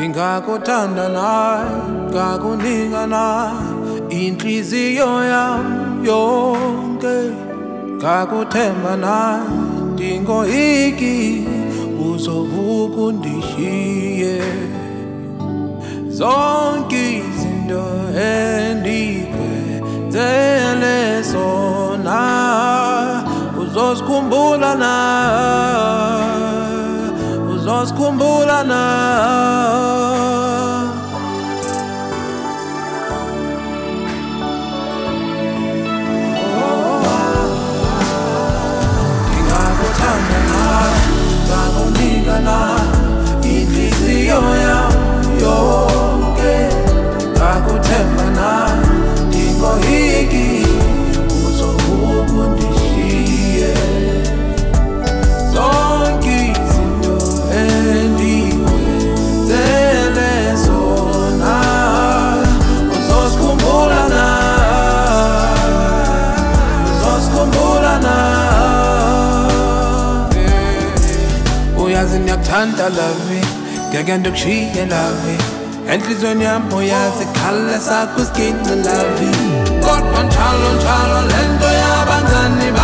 Ngingakuthanda nawe, ngakunika nawe inhliziyo yami yonke, ngakuthemba nawe ndingoyiki uzovuka undishiye. Zonke izinto endikwenzele zona uzozikhumbula na, uzozikhumbula na. Ngingakuthanda nawe, ngakunika nawe inhliziyo yami yonke, ngakuthemba nawe ndingoyiki uzovuka undishiye. Zonke izinto endikwenzele zona uzozikhumbula na, uzozikhumbula na. Uyazi ngiyakuthanda love, ngeke ndikushiye love, enhlizweni yami uyazi khala sakho isikini love. Kodwa njalo njalo lento yabangani